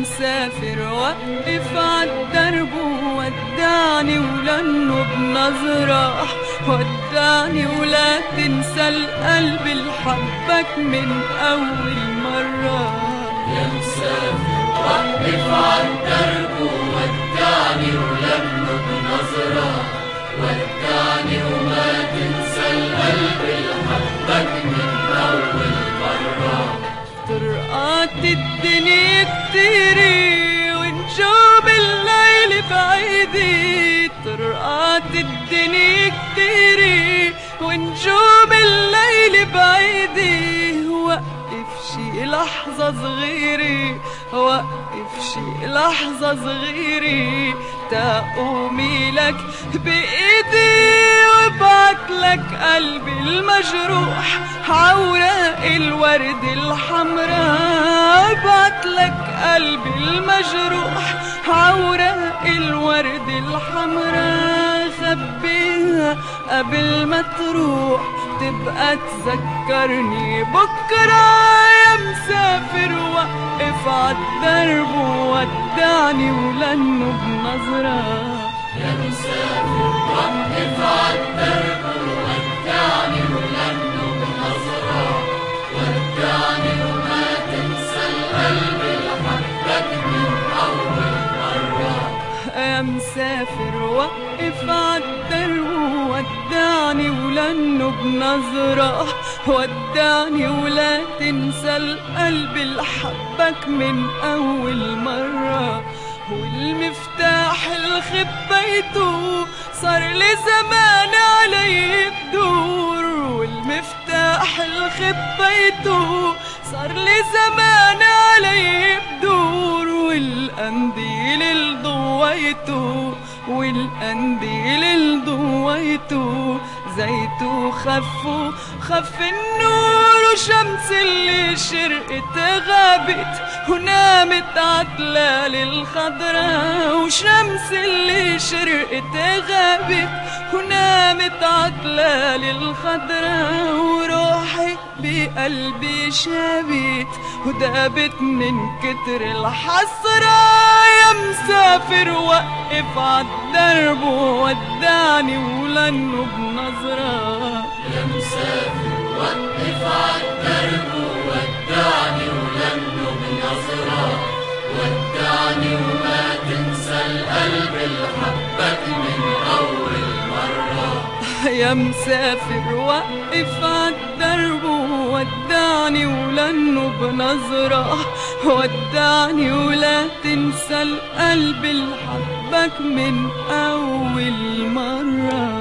مسافر وقف عالدرب وودعني ولانه بنظرة ودعني، ولا تنسى القلب اللي حبك من أول مرة. يا مسافر وقف عالدرب وودعني ولانه بنظرة ودعني، وما تنسى القلب اللي حبك من أول مرة. طرقات الدنيا كتيري ونجوم الليل بعيدي، طرقات الدنيا كتيري ونجوم الليل بعيدي. وقف شي لحظة صغيري، وقف شي لحظة صغيري تقومي لك بإيدي وابعت لك قلبي المجروح عوراق الورد الحمراء. ابعت لك قلبي المجروح عوراق الورد الحمراء. خبيها قبل ما تروح تبقى تذكرني بكرة. يا مسافر وقف عالدرب وودعني ولانه بنظرة. يا مسافر وقف عالدرب وودعني ولانه بنظرة ودعني، وما تنسى القلب اللي حبك من أول مرة. يا مسافر وقف عالدرب وودعني ولانه بنظرة ودعني، ولا تنسى القلب اللي حبك من أول مرة. والمفتاح اللي خبيته صار لي زمان علي بدور، والمفتاح اللي خبيته صار لي زمان علي بدور. والقنديل اللي ضويته، والقنديل اللي ضويته زيته خف النور. وشمس اللي شرقت غابت ونامت عتلال الخضراء، وشمس اللي شرقت غابت ونامت عتلال الخضراء. وروحي بقلبي شابت ودابت من كتر الحسرة. يا مسافر وقف عالدرب وودعني ولانه بنظرة. يا مسافر وقف عالدرب وودعني ولانه بنظرة ودعني، وما تنسى القلب اللي حبك من أول مرة. يا مسافر وقف عالدرب وودعني ولانه بنظرة ودعني، ولا تنسى القلب اللي حبك من أول مرة.